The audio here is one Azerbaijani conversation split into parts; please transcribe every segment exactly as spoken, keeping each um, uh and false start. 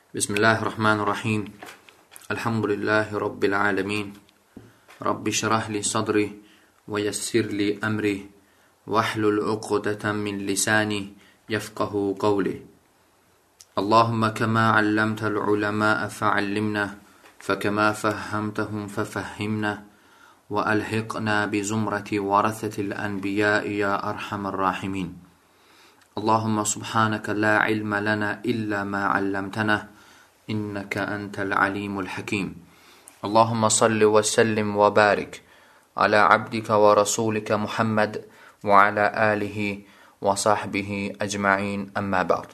Bismillahirrahmanirrahim. Elhamdülillahi Rabbil alemin. Rabbi şrah li sadri ve yessir li emri vahlul uqdeten min lisani yefqahu qavli. Allahümme kema allamtel ulema feallimna fekema fehhamtehum fefehhimna ve elhiqna bi zumreti varathetil enbiyai ya erhamer rahimin. Allahümme subhaneke la ilme lana illa ma allamtena inneke entel alimul hakim. Allahümme salli ve sellim ve barik ala abdike ve rasulike Muhammed ve ala alihi ve sahbihi ecma'in emmâ ba'd.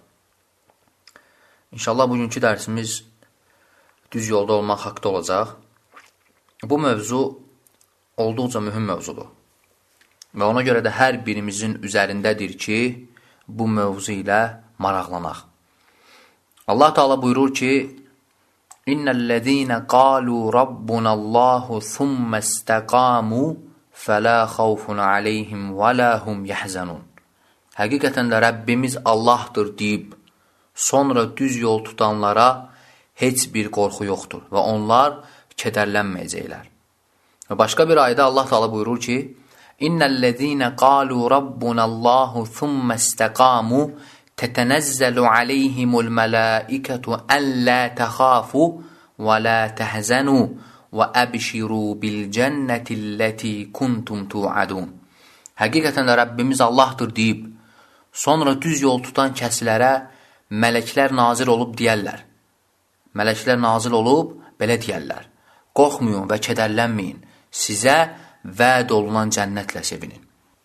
İnşallah bugünkü dərsimiz düz yolda olmaq haqda olacaq. Bu mövzu olduqca mühüm mövzudur. Və ona görə də hər birimizin üzərindədir ki, bu mövzu ilə maraqlanaq. Allah Teala buyurur ki, İnnellezîne qâlû rabbunallâhu thumme istegâmû felâ xawfun aleyhim və lâ hum yahzanun. Həqiqətən də Rəbbimiz Allahdır deyib, sonra düz yol tutanlara heç bir qorxu yoxdur və onlar kədərlənməyəcəklər. Və başqa bir ayədə Allah Teala buyurur ki, İnnellezîne qâlû rabbunallâhu thumme istegâmû tetenezzelu aleyhimul melâiketu en lâ tehâfû ve lâ tehzenû ve ebşirû bil cennetilleti kuntum tu'adûn. Həqiqətən də Rəbbimiz Allahdır deyib, sonra düz yol tutan kəslərə mələklər nazir olub deyərlər. Mələklər nazil olub belə deyərlər. Qorxmayın və kədərlənməyin, sizə vəd olunan cənnətlə sevinin.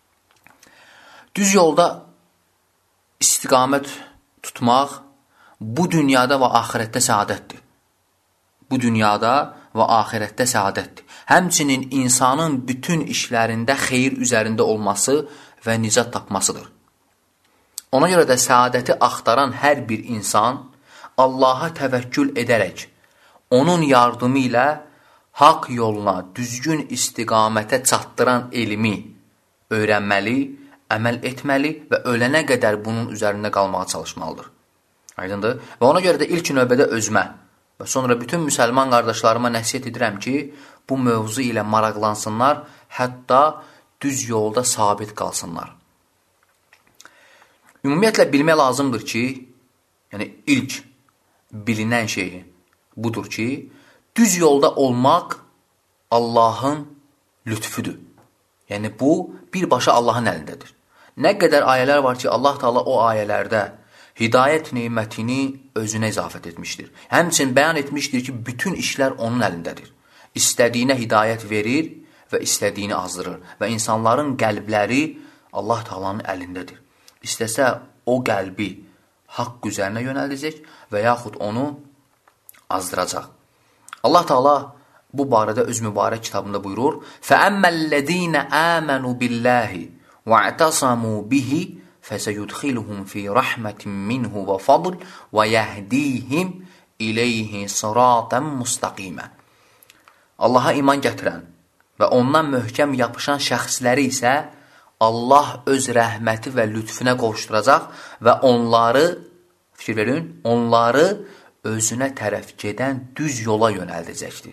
Düz yolda istiqamət tutmaq bu dünyada və axirətdə səadətdir. Bu dünyada və axirətdə səadətdir. Həmçinin insanın bütün işlərində xeyir üzərində olması və nicat tapmasıdır. Ona görə də səadəti axtaran hər bir insan Allaha təvəkkül edərək, onun yardımı ilə haqq yoluna, düzgün istiqamətə çatdıran elmi öyrənməli, əməl etməli və ölənə qədər bunun üzərində qalmağa çalışmalıdır. Aydındır? Və ona görə də ilk növbədə özümə və sonra bütün müsəlman qardaşlarıma nəsihət edirəm ki, bu mövzu ilə maraqlansınlar, hətta düz yolda sabit qalsınlar. Ümumiyyətlə bilmək lazımdır ki, yəni ilk bilinən şey budur ki, düz yolda olmaq Allahın lütfüdür. Yəni bu birbaşa Allahın əlindədir. Nə qədər ayələr var ki, Allah Teala o ayələrdə hidayət neymətini özünə izafət etmişdir. Həmçinin bəyan etmişdir ki, bütün işlər onun əlindədir. İstədiyinə hidayət verir və istədiyini azdırır. Və insanların qəlbləri Allah Teala'nın əlindədir. İstəsə o qəlbi haqq üzərinə yönəldəcək və yaxud onu azdıracaq. Allah Teala bu barədə öz mübarək kitabında buyurur: "Fəəmmellezîne âmenû billâhi ve'tasamû bihi feseyudxiluhum fî rahmetin minhu ve fadl ve yehdihim ileyhi sirâten mustaqîmə." Allaha iman gətirən və ondan möhkəm yapışan şəxsləri isə Allah öz rəhməti və lütfüne qovuşturacaq və onları, fikir verin, onları özünə tərəf gedən düz yola yönəldəcəkdir.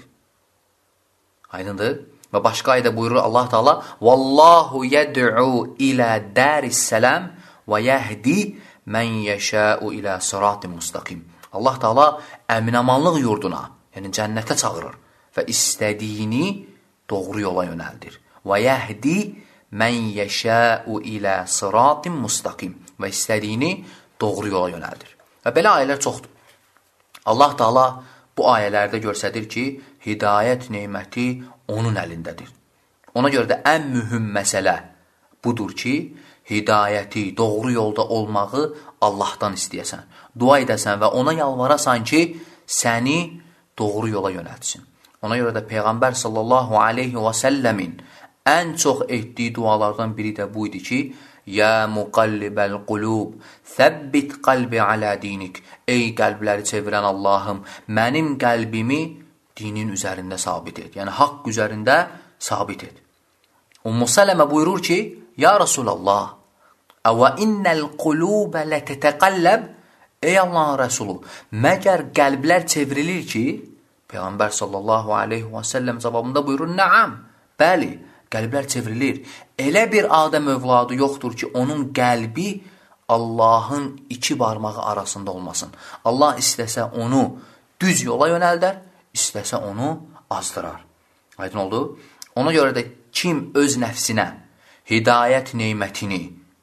Aydındır? Və başqa ayda buyurur Allah Teala: "Vallahu yed'u ila daris-salam və yehdi men yeşâ'u ila sıratin mustaqim." Allah Teala əminamanlıq yurduna, yəni cənnətə çağırır və istədiyini doğru yola yönəldir. Və yehdi men yeşâ'u ila sıratin mustaqim və istədiyini doğru yola yönəldir. Və belə ayələr çoxdur. Allah Teala bu ayələrdə göstərir ki, hidayət neyməti onun əlindədir. Ona görə də ən mühüm məsələ budur ki, hidayəti, doğru yolda olmağı Allahdan istəyəsən. Dua edəsən və ona yalvarasan ki, səni doğru yola yönəltsin. Ona görə də Peyğəmbər sallallahu aleyhi və səlləmin ən çox etdiyi dualardan biri də bu idi ki, Ya muqallibəl qulub, thəbbit qalbi alə dinik. Ey qəlbləri çevirən Allahım, mənim qəlbimi dinin üzərində sabit et. Yəni, haqq üzərində sabit et. Ummu Sələmə buyurur ki, Ya Rasulallah, əvə innəl qulubə lətətəqəlləb. Ey Allahın Rəsulu, məgər qəlblər çevrilir ki, Peyğəmbər sallallahu aleyhi və səlləm cavabında buyurur, nəam, bəli, qəlblər çevrilir. Elə bir Adəm övladı yoxdur ki, onun qəlbi Allahın iki barmağı arasında olmasın. Allah istəsə onu düz yola yönəldər, istəsə onu azdırar. Aydın oldu? Ona görə də kim öz nəfsinə hidayət neymətini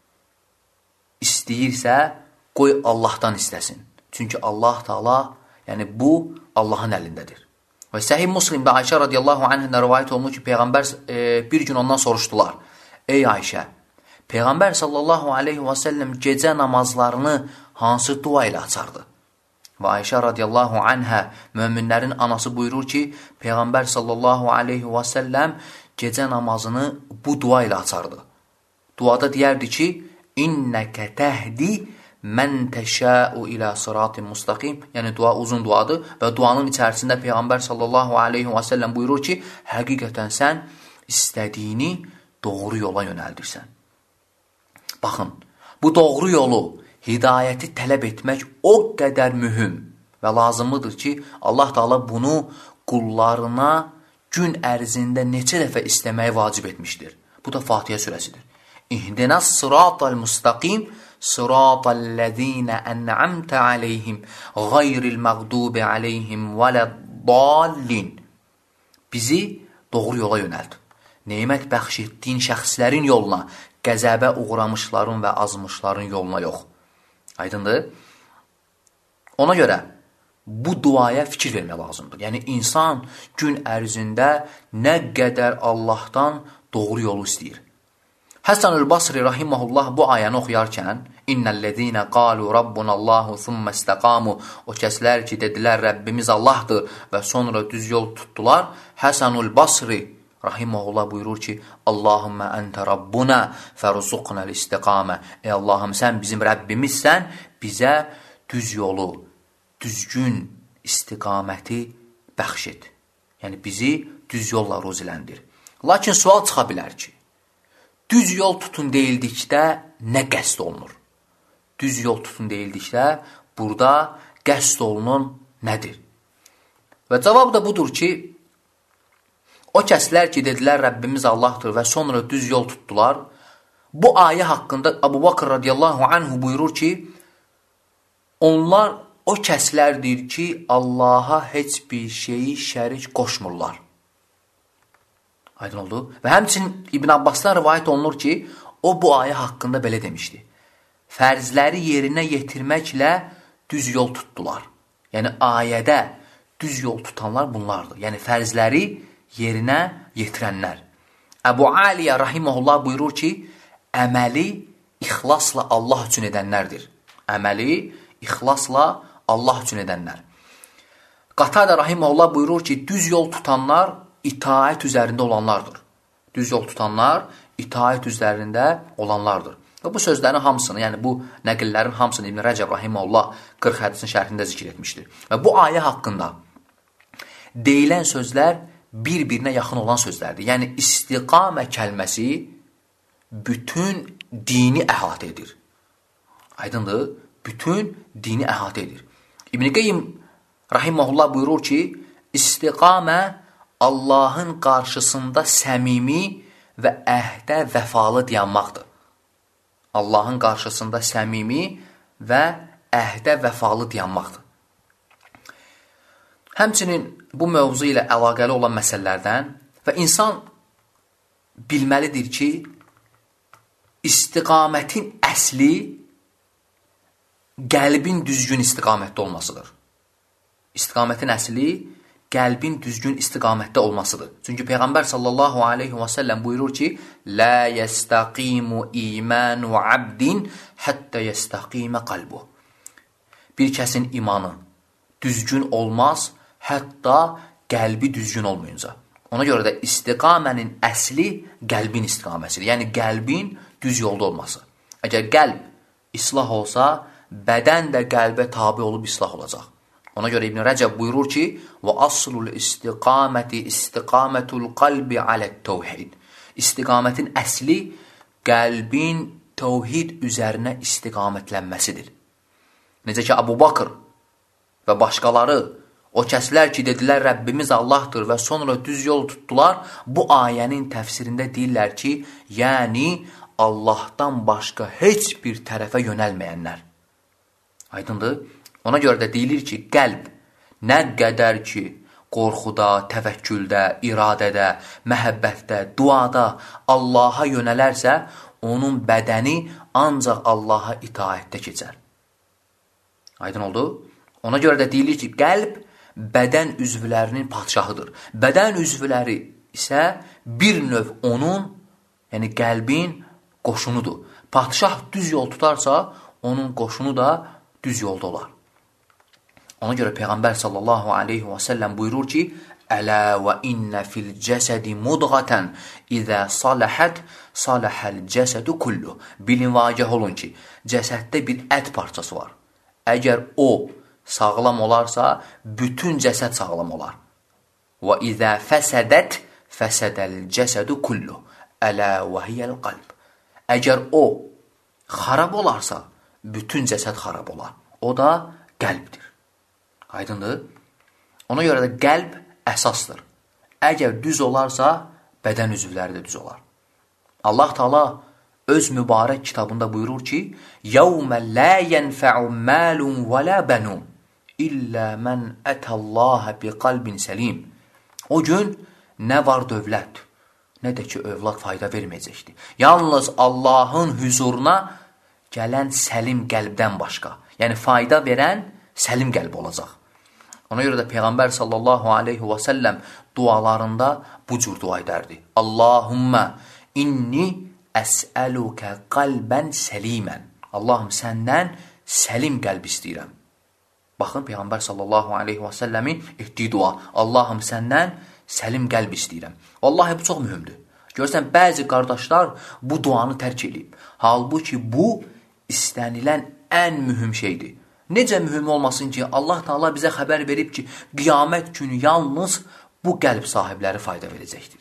istəyirsə, qoy Allahdan istəsin. Çünki Allah Taala, yəni bu Allahın əlindədir. Və Səhih Müslimdə Ayşə radiyallahu anhə rivayət olunur ki, Peyğəmbər e, bir gün ondan soruşdular. Ey Ayşə, Peyğəmbər sallallahu aleyhi və səlləm gecə namazlarını hansı dua ilə açardı? Və Ayşə radiyallahu anhə möminlərin anası buyurur ki, Peyğəmbər sallallahu aleyhi və səlləm gecə namazını bu dua ilə açardı. Duada deyərdi ki, İnnəkə təhdi mən təşəu ilə sırat-ı müstəqim. Yəni dua uzun duadır və duanın içərisində Peyğəmbər sallallahu aleyhi və səlləm buyurur ki, həqiqətən sən istədiyini doğru yola yönəldirsən. Baxın, bu doğru yolu, hidayəti tələb etmək o qədər mühüm və lazımlıdır ki, Allah Taala bunu qullarına gün ərzində neçə dəfə istəməyi vacib etmişdir. Bu da Fatihə surəsidir. İhdinəs sıratal müstəqim sıratallezine en'amte aleyhim gayril məğdubi aleyhim vələddallin. Bizi doğru yola yönəld. Nemət bəxş etdiyin şəxslərin yoluna, qəzəbə uğramışların və azmışların yoluna yox. Aydındır? Ona görə bu duaya fikir vermək lazımdır. Yəni insan gün ərzində nə qədər Allahdan doğru yolu istəyir. Həsən-ül Basri rahiməhullah bu ayəni oxuyarkən İnnəl-ləzīnə qalu rabbunallahu thumma istəqamu, o kəslər ki, dedilər Rəbbimiz Allahdır və sonra düz yol tutdular. Həsən-ül Basri rahiməhullah buyurur ki, Allahümmə əntə rabbuna fərzuqnəl istiqamə. Ey Allahım, sən bizim Rəbbimizsən, bizə düz yolu, düzgün istiqaməti bəxş et. Yəni bizi düz yolla ruziləndir. Lakin sual çıxa bilər ki, düz yol tutun deyildikdə nə qəsd olunur? Düz yol tutun deyildikdə burada qəsd olunun nədir? Və cavab da budur ki, o kəslər ki, dedilər Rəbbimiz Allahdır və sonra düz yol tutdular, bu ayə haqqında Əbu Bakr radiyallahu anhu buyurur ki, onlar o kəslərdir ki, Allaha heç bir şeyi şərik qoşmurlar. Aydın oldu. Və həmçinin İbn Abbasdan rivayət olunur ki, o bu ayə haqqında belə demişdi. Fərzləri yerinə yetirməklə düz yol tutdular. Yəni ayədə düz yol tutanlar bunlardır. Yəni fərzləri yerinə yetirənlər. Əbu Aliyə rahiməhullah buyurur ki, əməli ixlasla Allah üçün edənlərdir. Əməli ixlasla Allah üçün edənlər. Qatada rahiməhullah buyurur ki, düz yol tutanlar itaət üzərində olanlardır. Düz yol tutanlar itaət üzərində olanlardır. Və bu sözlərin hamısını, yəni bu nəqillərin hamısını İbn Rəcəb rahimehullah qırx hədisin şərhində zikr etmişdir. Və bu ayə haqqında deyilən sözlər bir-birinə yaxın olan sözlərdir. Yəni istiqamə kəlməsi bütün dini əhatə edir. Aydındır? Bütün dini əhatə edir. İbn Qeyyim rahimehullah buyurur ki, istiqamə Allahın qarşısında səmimi və əhdə vəfalı dayanmaqdır. Allahın qarşısında səmimi və əhdə vəfalı dayanmaqdır. Həmçinin bu mövzu ilə əlaqəli olan məsələlərdən və insan bilməlidir ki, istiqamətin əsli qəlbin düzgün istiqamətdə olmasıdır. İstiqamətin əsli qəlbin düzgün istiqamətdə olmasıdır. Çünki Peyğəmbər sallallahu aleyhi və səlləm buyurur ki, Lə yəstəqimu imanu abdin həttə yəstəqimə qalbu. Bir kəsin imanı düzgün olmaz, hətta qəlbi düzgün olmayınca. Ona görə də istiqamənin əsli qəlbin istiqaməsidir. Yəni qəlbin düz yolda olması. Əgər qəlb islah olsa, bədən də qəlbə tabi olub islah olacaq. Ona görə İbn Rəcəb buyurur ki, və aslul istiqaməti istiqamətul qalbi alət təvhid. İstiqamətin əsli qəlbin təvhid üzərinə istiqamətlənməsidir. Necə ki, Əbu Bakır və başqaları, o kəslər ki, dedilər Rəbbimiz Allahdır və sonra düz yol tutdular, bu ayənin təfsirində deyirlər ki, yəni Allahdan başqa heç bir tərəfə yönəlməyənlər. Aydındır? Ona görə də deyilir ki, qəlb nə qədər ki, qorxuda, təvəkküldə, iradədə, məhəbbətdə, duada Allaha yönələrsə, onun bədəni ancaq Allaha itaətdə keçər. Aydın oldu? Ona görə də deyilir ki, qəlb bədən üzvlərinin padşahıdır. Bədən üzvləri isə bir növ onun, yəni qəlbin qoşunudur. Padşah düz yol tutarsa, onun qoşunu da düz yolda olar. Ona görə Peyğəmbər sallallahu aleyhi və səlləm buyurur ki, Ələ və innə fil cəsədi mudğətən İzə saləhət saləhəl cəsədu kullu. Bilin və agah olun ki, cəsəddə bir ət parçası var. Əgər o sağlam olarsa, bütün cəsəd sağlam olar. Və izə fəsədət fəsədəl cəsədu kullu. Ələ və hiyəl qalb. Əgər o xarab olarsa, bütün cəsəd xarab olar. O da qəlbdir. Aydındır? Ona görə də qəlb əsasdır. Əgər düz olarsa, bədən üzvləri də düz olar. Allah Teala öz mübarək kitabında buyurur ki, يَوْمَ لَا يَنْفَعُ مَالٌ وَلَا بَنُونَ إِلَّا مَنْ أَتَى اللّٰهَ بِقَلْبٍ سَلِيمٍ. O gün nə var dövlət, nə də ki, övlad fayda verməyəcəkdir. Yalnız Allahın huzuruna gələn səlim qəlbdən başqa. Yəni, fayda verən səlim qəlb olacaq. Ona görə də Peyğəmbər sallallahu aleyhi və səlləm dualarında bu cür dua edərdi. Allahümmə inni əsəlukə qalbən səlimən. Allahım, səndən səlim qəlb istəyirəm. Baxın, Peyğəmbər sallallahu aleyhi və səlləmin etdiyi dua. Allahım, səndən səlim qəlb istəyirəm. Vallahi, bu çox mühümdür. Görürsən, bəzi qardaşlar bu duanı tərk edib. Halbuki bu, istənilən ən mühüm şeydir. Necə mühüm olmasın ki, Allah Teala bizə xəbər verib ki, qiyamət günü yalnız bu qəlb sahibləri fayda verəcəkdir.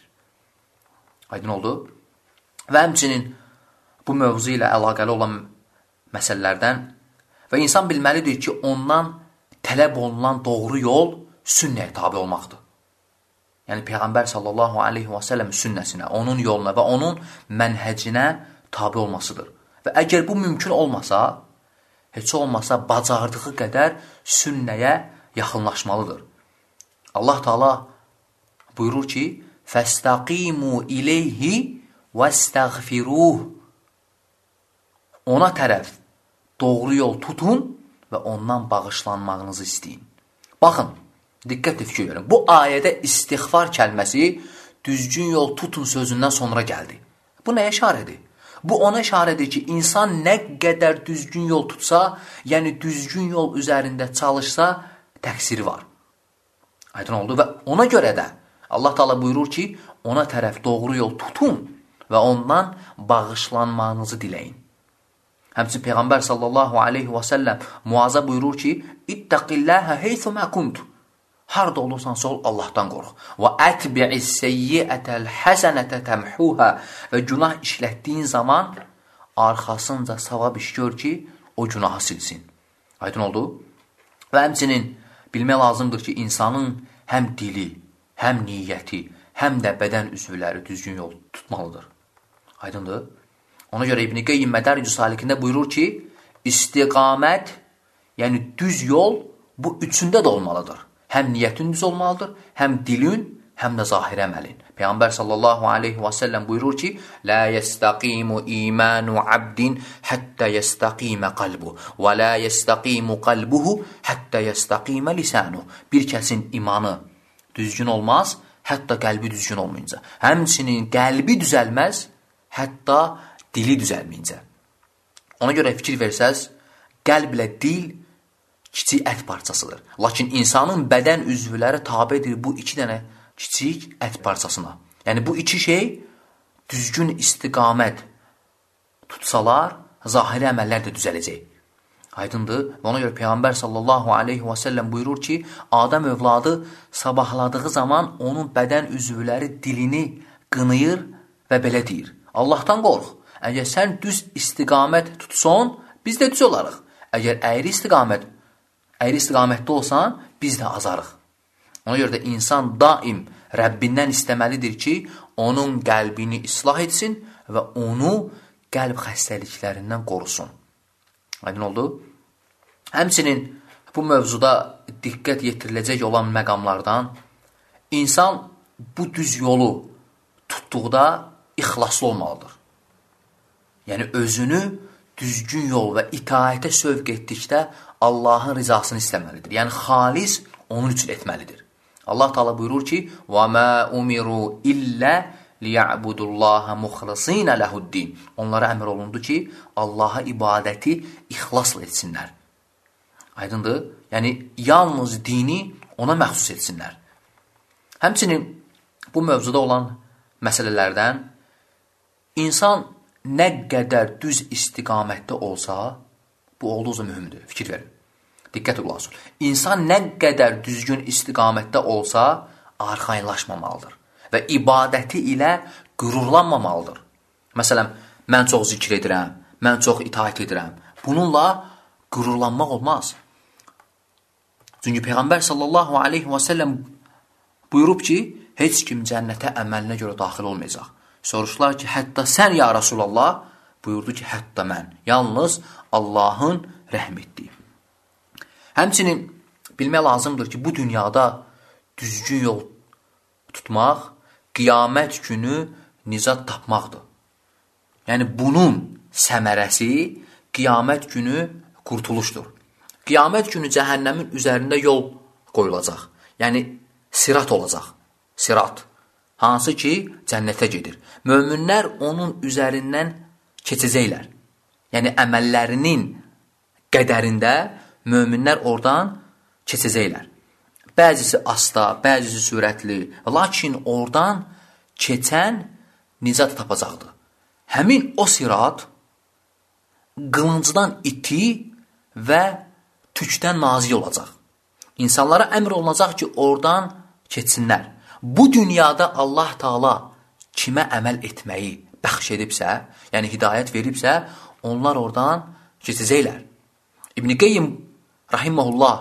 Aydın oldu? Və həmçinin bu mövzu ilə əlaqəli olan məsələlərdən və insan bilməlidir ki, ondan tələb olunan doğru yol sünnəyə tabi olmaqdır. Yəni, Peyğəmbər sallallahu aleyhi və səlləm sünnəsinə, onun yoluna və onun mənhəcinə tabi olmasıdır. Və əgər bu mümkün olmasa, heç olmasa bacardığı qədər sünnəyə yaxınlaşmalıdır. Allah Teala buyurur ki, فَاسْتَقِيمُوا إِلَيْهِ وَاسْتَغْفِرُوهُ. Ona tərəf doğru yol tutun və ondan bağışlanmağınızı istəyin. Baxın, diqqətlə fikir verin. Bu ayədə istiğfar kəlməsi düzgün yol tutun sözündən sonra gəldi. Bu nəyə işarədir? Bu ona işarədir ki, insan nə qədər düzgün yol tutsa, yəni düzgün yol üzərində çalışsa, təqsiri var. Aydın oldu və ona görə də Allah Teala buyurur ki, ona tərəf doğru yol tutun və ondan bağışlanmanızı diləyin. Həmçinin Peyğəmbər sallallahu aleyhi və səlləm Muaza buyurur ki, İttəqilləhə heythumə kuntu. Harada olursansa ol, Allahdan qorx. Və ətbi'is seyyiətəl həsənətə təmhuhə. Və günah işlətdiyin zaman arxasınca savab iş gör ki, o günahı silsin. Aydın oldu? Və həmçinin bilmək lazımdır ki, insanın həm dili, həm niyyəti, həm də bədən üzvləri düzgün yol tutmalıdır. Aydındır? Ona görə İbn Qeyyim Mədəricü Salikində buyurur ki, istiqamət, yəni düz yol bu üçündə də olmalıdır. Həm niyyətin düz olmalıdır, həm dilin, həm də zahir əməlin. Peyğəmbər sallallahu aleyhi və səlləm buyurur ki, Lə yəstəqimu imanu abdin həttə yəstəqimə qalbu və lə yəstəqimu qalbuhu həttə yəstəqimə lisanu. Bir kəsin imanı düzgün olmaz, hətta qəlbi düzgün olmayınca. Həmçinin qəlbi düzəlməz, hətta dili düzəlməyincə. Ona görə fikir versəz, qəlblə dil kiçik ət parçasıdır. Lakin insanın bədən üzvləri tabedir bu iki dənə kiçik ət parçasına. Yəni bu iki şey düzgün istiqamət tutsalar, zahiri əməllər də düzələcək. Aydındır. Və ona görə Peyğəmbər sallallahu aleyhi və səlləm buyurur ki, Adəm övladı sabahladığı zaman onun bədən üzvləri dilini qınıyır və belə deyir. Allahdan qorx. Əgər sən düz istiqamət tutsan, biz də düz olarıq. Əgər əyri istiqamət, əyri istiqamətdə olsan, biz də azarıq. Ona görə də insan daim Rəbbindən istəməlidir ki, onun qəlbini islah etsin və onu qəlb xəstəliklərindən qorusun. Aydın oldu? Həmçinin bu mövzuda diqqət yetiriləcək olan məqamlardan insan bu düz yolu tutduqda ixlaslı olmalıdır. Yəni, özünü düzgün yol və itaətə sövq etdikdə Allahın rizasını istəməlidir. Yəni, xalis onun üçün etməlidir. Allah Teala buyurur ki, وَمَا أُمِرُوا إِلَّا لِيَعْبُدُ اللّٰهَ مُخْلَصِينَ لَهُ الدِّينَ Onlara əmr olundu ki, Allaha ibadəti ixlasla etsinlər. Aydındır? Yəni, yalnız dini ona məxsus etsinlər. Həmçinin bu mövzuda olan məsələlərdən insan nə qədər düz istiqamətdə olsa, bu olduqca mühümdür, fikir verin. Diqqət olsun. İnsan nə qədər düzgün istiqamətdə olsa, arxayınlaşmamalıdır və ibadəti ilə qürurlanmamalıdır. Məsələn, mən çox zikr edirəm, mən çox itaət edirəm. Bununla qürurlanmaq olmaz. Çünki Peyğəmbər sallallahu aleyhi və səlləm buyurub ki, heç kim cənnətə əməlinə görə daxil olmayacaq. Soruşdular ki, hətta sən ya Rasulallah, buyurdu ki, hətta mən. Yalnız Allahın rəhm etdiyi. Həmçinin bilmək lazımdır ki, bu dünyada düzgün yol tutmaq, qiyamət günü nicat tapmaqdır. Yəni, bunun səmərəsi qiyamət günü qurtuluşdur. Qiyamət günü cəhənnəmin üzərində yol qoyulacaq. Yəni, sirat olacaq. Sirat. Hansı ki, cənnətə gedir. Möminlər onun üzərindən keçəcəklər. Yəni, əməllərinin qədərində möminlər oradan keçəcəklər. Bəzisi asta, bəzisi sürətli. Lakin oradan keçən nicat tapacaqdır. Həmin o sirat qılıncdan iti və tükdən nazik olacaq. İnsanlara əmr olunacaq ki, oradan keçsinlər. Bu dünyada Allah Teala kimə əməl etməyi bəxş edibsə, yəni hidayət veribsə, onlar oradan keçəcəklər. İbn-i Qeyyim rahiməhullah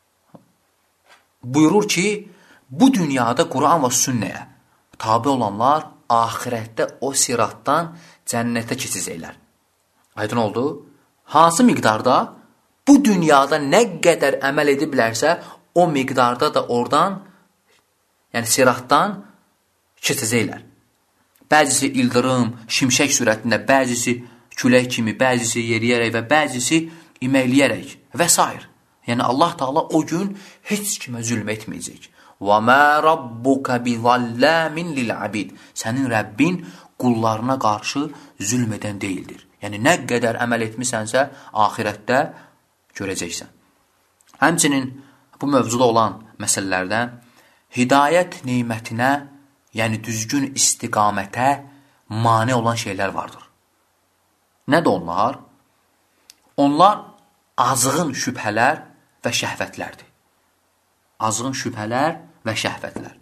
buyurur ki, bu dünyada Quran və sünnəyə tabi olanlar ahirətdə o siratdan cənnətə keçəcəklər. Aydın oldu? Hansı miqdarda? Bu dünyada nə qədər əməl ediblərsə, o miqdarda da oradan, yəni siratdan keçəcəklər. Bəzisi ildırım, şimşək sürətində, bəzisi külək kimi, bəzisi yeriyərək və bəzisi iməkləyərək və s. Yəni Allah Teala o gün heç kimə zülm etməyəcək. وَمَا رَبُّكَ بِظَلَّامٍ لِلْعَبِيدِ Sənin Rəbbin qullarına qarşı zülm edən deyildir. Yəni nə qədər əməl etmisənsə, axirətdə görəcəksən. Həmçinin bu mövzuda olan məsələlərdən hidayət neymətinə, yəni düzgün istiqamətə mane olan şeylər vardır. Nədir onlar? Onlar azğın şübhələr və şəhvətlərdir. Azğın şübhələr və şəhvətlər.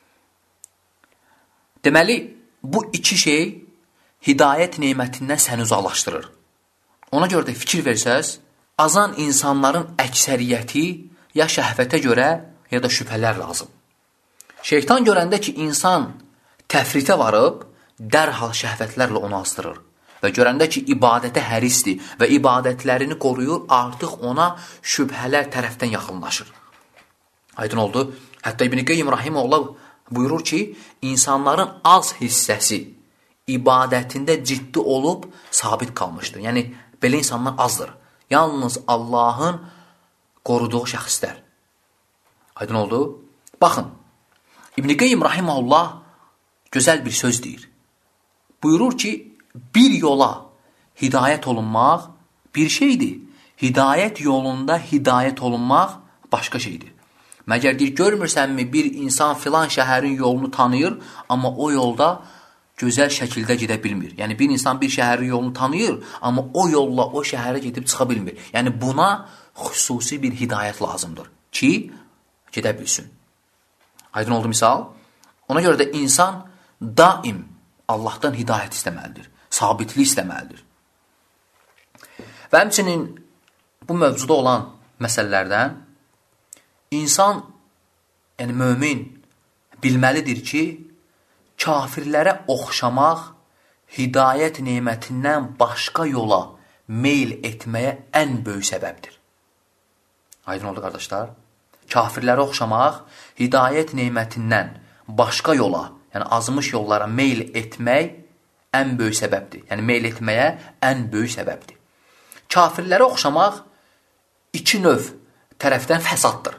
Deməli, bu iki şey hidayət neymətindən səni uzaqlaşdırır. Ona görə də fikir versəz, azan insanların əksəriyyəti ya şəhvətə görə, ya da şübhələr lazım. Şeytan görəndə ki, insan təfritə varıb, dərhal şəhvətlərlə onu azdırır. Və görəndə ki, ibadətə hərisdir və ibadətlərini qoruyur, artıq ona şübhələr tərəfdən yaxınlaşır. Aydın oldu. Hətta İbn-i Qeyyim rahimehullah buyurur ki, insanların az hissəsi ibadətində ciddi olub, sabit qalmışdır. Yəni, belə insanlar azdır. Yalnız Allahın qoruduğu şəxslər. Aydın oldu. Baxın, İbn-i Qeyyim rahimehullah gözəl bir söz deyir. Buyurur ki, bir yola hidayət olunmaq bir şeydir. Hidayət yolunda hidayət olunmaq başqa şeydir. Məgər deyir, görmürsənmi bir insan filan şəhərin yolunu tanıyır, amma o yolda gözəl şəkildə gedə bilmir. Yəni, bir insan bir şəhərin yolunu tanıyır, amma o yolla o şəhərə gedib çıxa bilmir. Yəni, buna xüsusi bir hidayət lazımdır ki, gedə bilsin. Aydın oldu misal? Ona görə də insan daim Allahdan hidayət istəməlidir. Sabitlik istəməlidir. Və həmçinin bu mövzuda olan məsələlərdən insan, yəni mömin bilməlidir ki, kafirlərə oxşamaq hidayət nemətindən başqa yola meyl etməyə ən böyük səbəbdir. Aydın oldu, qardaşlar. Kafirlərə oxşamaq hidayət nemətindən başqa yola, yəni azmış yollara meyl etmək ən böyük səbəbdir. Yəni meyl etməyə ən böyük səbəbdir. Kafirlərə oxşamaq iki növ tərəfdən fəsaddır.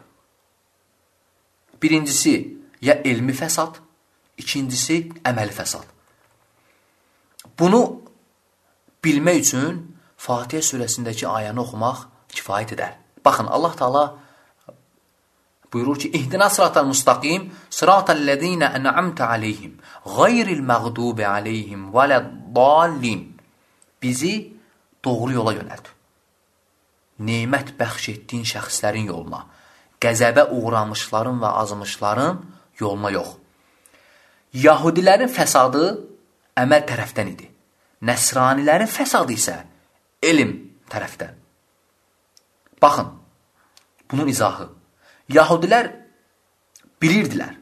Birincisi, ya elmi fəsad, ikincisi, əməli fəsad. Bunu bilmək üçün Fatihə surəsindəki ayəni oxumaq kifayət edər. Baxın, Allah Teala buyurur ki, İhdina sıratal mustaqim, sıratallezine en'amte aleyhim, gayril məğdubi aleyhim vələddallin. Bizi doğru yola yönəlt. Nemət bəxş etdiyin şəxslərin yoluna, qəzəbə uğramışların və azmışların yoluna yox. Yahudilərin fəsadı əməl tərəfdən idi. Nəsranilərin fəsadı isə elm tərəfdən. Baxın, bunun izahı. Yahudilər bilirdilər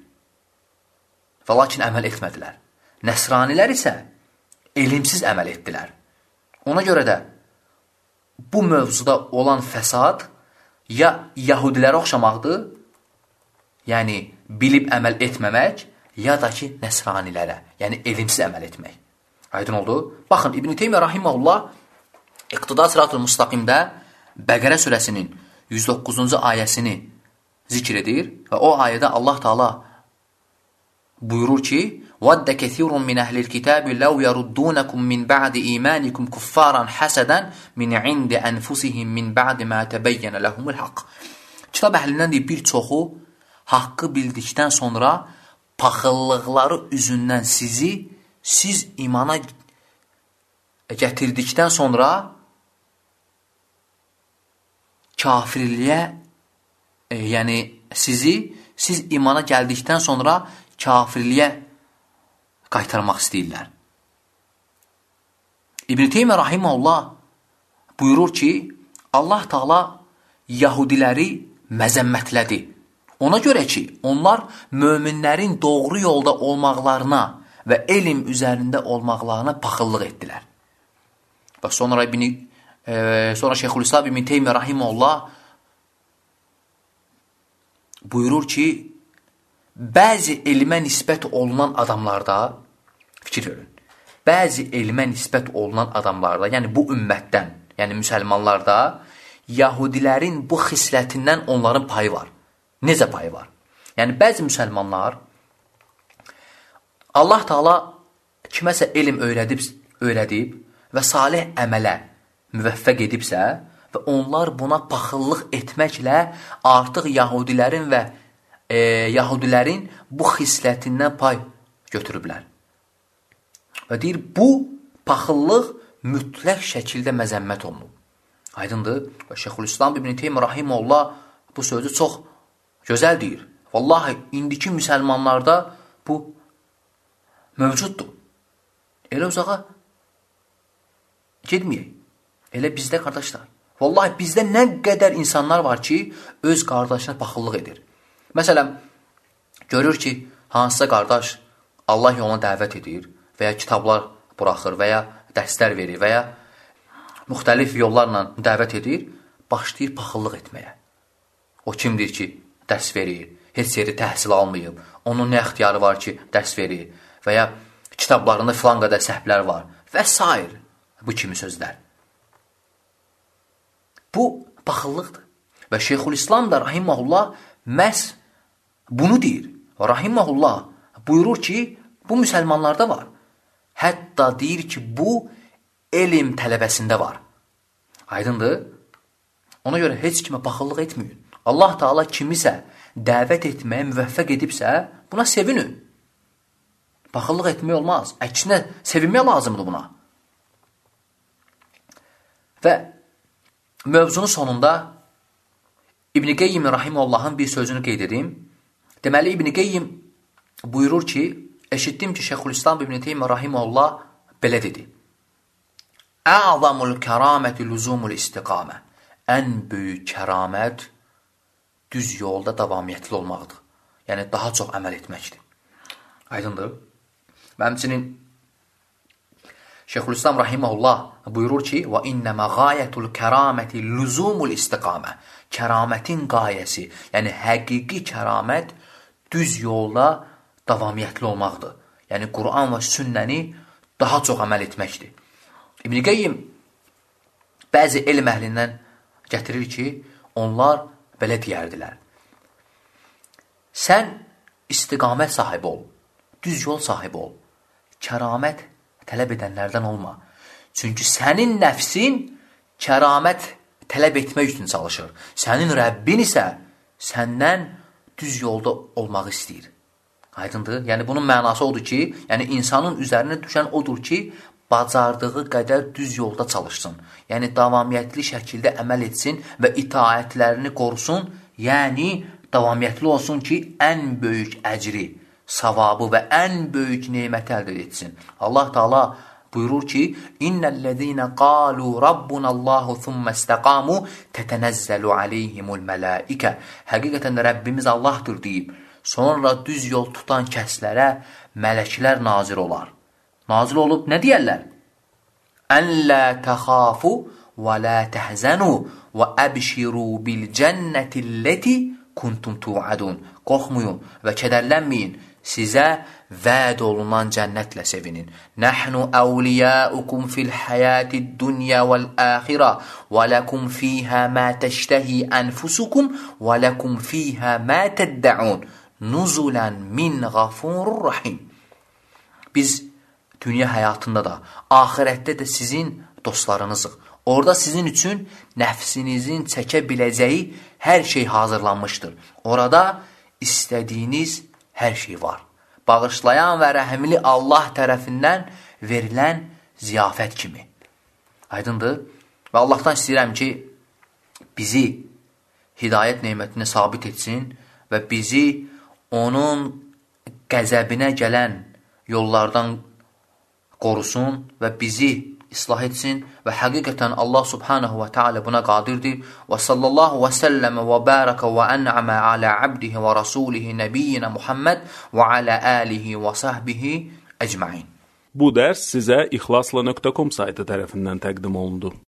və lakin əməl etmədilər. Nəsranilər isə elmsiz əməl etdilər. Ona görə də bu mövzuda olan fəsad ya Yahudilərə oxşamaqdır, yəni bilib əməl etməmək, ya da ki, nəsranilərə, yəni elmsiz əməl etmək. Aydın oldu? Baxın, İbn-i Teymiyyə rahiməhullah İqtida sıratul mustaqimdə Bəqərə surəsinin yüz doqquzuncu ayəsini zikr edir və o ayədə Allah Teala buyurur ki, وَدَّ كَثِيرٌ مِنْ أَهْلِ الْكِتَابِ لَوْ يَرُدُّونَكُمْ مِنْ بَعْدِ إِيمَانِكُمْ كُفَّارًا حَسَدًا مِنْ عِنْدِ أَنْفُسِهِمْ مِنْ بَعْدِ مَا تَبَيَّنَ لَهُمُ الْحَقِّ. Kitab əhlindən deyib bir çoxu haqqı bildikdən sonra paxıllıqları üzündən sizi siz imana gətirdikdən sonra kafirliyə, e, yəni sizi siz imana gəldikdən sonra kafirliyə qaytarmaq istəyirlər. İbn-i Teymiyyə rahiməhullah buyurur ki, Allah Teala Yahudiləri məzəmmətlədi. Ona görə ki, onlar möminlərin doğru yolda olmaqlarına və elm üzərində olmaqlarına paxıllıq etdilər. Və sonra İbn-i e, sonra Şeyxülislam İbn-i Teymiyyə rahiməhullah buyurur ki, bəzi elmə nisbət olunan adamlarda, fikir verin, bəzi elmə nisbət olunan adamlarda, yəni bu ümmətdən, yəni müsəlmanlarda, Yahudilərin bu xislətindən onların payı var. Necə payı var? Yəni bəzi müsəlmanlar Allah Teala kiməsə elm öyrədib, öyrədib və salih əmələ müvəffəq edibsə və onlar buna paxıllıq etməklə artıq Yahudilərin və e, Yahudilərin bu xislətindən pay götürüblər. Və deyir, bu paxıllıq mütləq şəkildə məzəmmət olunub. Aydındır? Və Şeyxülislam İbn-i Teymiyyə rahiməhullah bu sözü çox gözəl deyir. Vallahi, indiki müsəlmanlarda bu mövcuddur. Elə uzağa gedməyək. Elə bizdə, qardaşlar. Vallahi, bizdə nə qədər insanlar var ki, öz qardaşına paxıllıq edir. Məsələn, görür ki, hansısa qardaş Allah yoluna dəvət edir və ya kitablar buraxır və ya dərslər verir və ya müxtəlif yollarla dəvət edir, başlayır paxıllıq etməyə. O kimdir ki, dərs verir, heç yeri təhsil almayıb, onun nə ixtiyarı var ki, dərs verir və ya kitablarında filan qədər səhvlər var və s. Bu kimi sözlər. Bu, paxıllıqdır. Və Şeyxülislam da rahiməhullah məhz bunu deyir. Rahiməhullah buyurur ki, bu müsəlmanlarda var. Hətta deyir ki, bu elm tələbəsində var. Aydındır? Ona görə heç kimə paxıllıq etməyin. Allah Teala kimisə dəvət etməyə müvəffəq edibsə, buna sevinin. Paxıllıq etmək olmaz. Əksinə, sevinmək lazımdır buna. Və mövzunun sonunda İbn-i Qeyyim rahiməhullahın bir sözünü qeyd edim. Deməli, İbn-i Qeyyim buyurur ki, eşitdim ki, Şeyxülislam İbn-i Teymiyyə rahiməhullah belə dedi. Ə'zamul kəraməti lüzumul istiqamə. ən böyük kəramət düz yolda davamiyyətli olmaqdır. Yəni, daha çox əməl etməkdir. Aydındır. Və həmçinin Şeyxülislam Rahiməhullah buyurur ki, وَاِنَّمَا غَايَةُ الْكَرَامَةِ لُزُومُ الْاِسْتِقَامَةِ Kəramətin qayəsi, yəni həqiqi kəramət düz yolda davamiyyətli olmaqdır. Yəni, Quran və sünnəni daha çox əməl etməkdir. İbn-i Qeyyim bəzi elm əhlindən gətirir ki, onlar belə deyərdilər. Sən istiqamət sahibi ol, düz yol sahibi ol, kəramət tələb edənlərdən olma. Çünki sənin nəfsin kəramət tələb etmək üçün çalışır. Sənin Rəbbin isə səndən düz yolda olmağı istəyir. Aydındır? Yəni, bunun mənası odur ki, yəni insanın üzərinə düşən odur ki, bacardığı qədər düz yolda çalışsın. Yəni, davamiyyətli şəkildə əməl etsin və itaətlərini qorusun. Yəni, davamiyyətli olsun ki, ən böyük əcri, savabı və ən böyük neməti əldə etsin. Allah Teala buyurur ki, İnnellezîne qâlû rabbunallâhu thumme istaqâmû tetenezzelu aleyhimul melâike. Həqiqətən Rəbbimiz Allahdır deyib, sonra düz yol tutan kəslərə mələklər nazir olar. Nazil olub nə deyərlər? Ən lə təxafu və lə təhzənu və əbşiru bil cənnətilləti kuntum tu'adun. Qorxmayın və kədərlənməyin. Sizə vəd olunan cənnətlə sevinin. Nəhnu əvliyaukum fil həyatid dunya vəl əxirə və ləkum fiyhə mə təştəhi ənfusukum və ləkum fiyhə mə təddəun nuzulən min ğafurur rahim. Biz dünya həyatında da, axirətdə də sizin dostlarınızıq. Orada sizin üçün nəfsinizin çəkə biləcəyi hər şey hazırlanmışdır. Orada istədiyiniz hər şey var. Bağışlayan və rəhimli Allah tərəfindən verilən ziyafət kimi. Aydındır? Və Allahdan istəyirəm ki, bizi hidayət neymətini sabit etsin və bizi onun qəzəbinə gələn yollardan qorusun və bizi islah etsin və həqiqətən Allah subhanahu və teala buna qadirdir. Və sallallahu və səlləmə və bərəkə və ən'amə alə abdihi və rasulihi nəbiyyina Muhammed və alə əlihi və sahbihi əcmain. Bu dərs sizə ixlasla nöqtə com saytı tərəfindən təqdim olundu.